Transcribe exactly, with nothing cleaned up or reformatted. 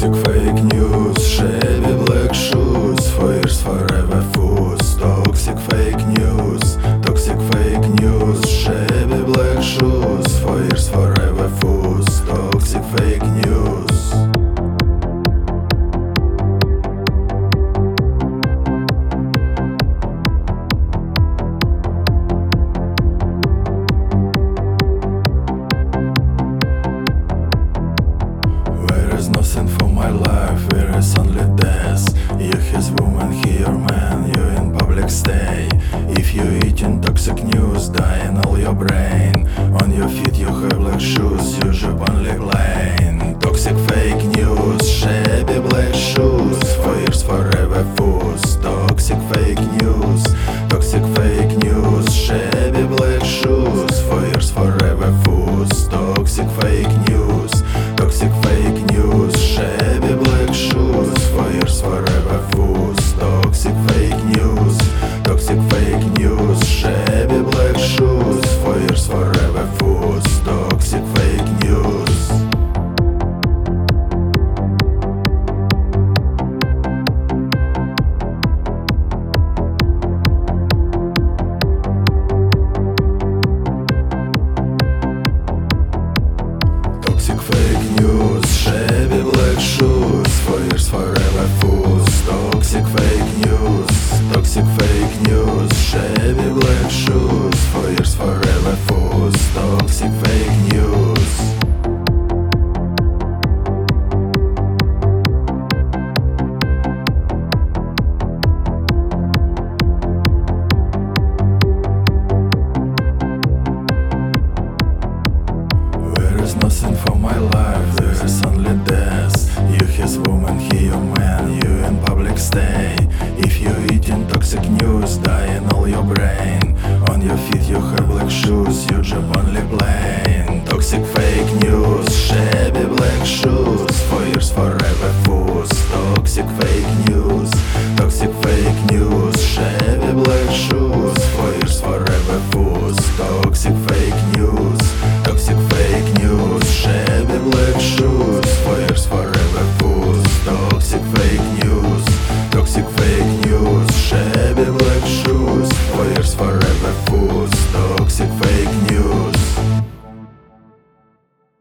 Toxic fake news, shabby black shoes, fires forever fools. Toxic fake news, toxic fake news, shabby black shoes, fires forever fools. Toxic fake news. There's nothing for my life, there is only death. You his woman, he your man, you in public stay. If you eating toxic news, die in all your brain. On your feet you have black shoes, you job only lane. Toxic fake news, shabby black shoes, fires forever fools. Toxic fake news, toxic fake news, shabby black shoes, fires forever fools. Toxic fake news, toxic fake news, shabby black shoes, fires forever fools. Toxic fake news, toxic fake news, shabby black shoes, fires forever fools. Toxic fake news. Toxic fake news, shabby black shoes, fires forever fools. Toxic fake news, toxic fake news, shabby black shoes, fires forever fools. Toxic fake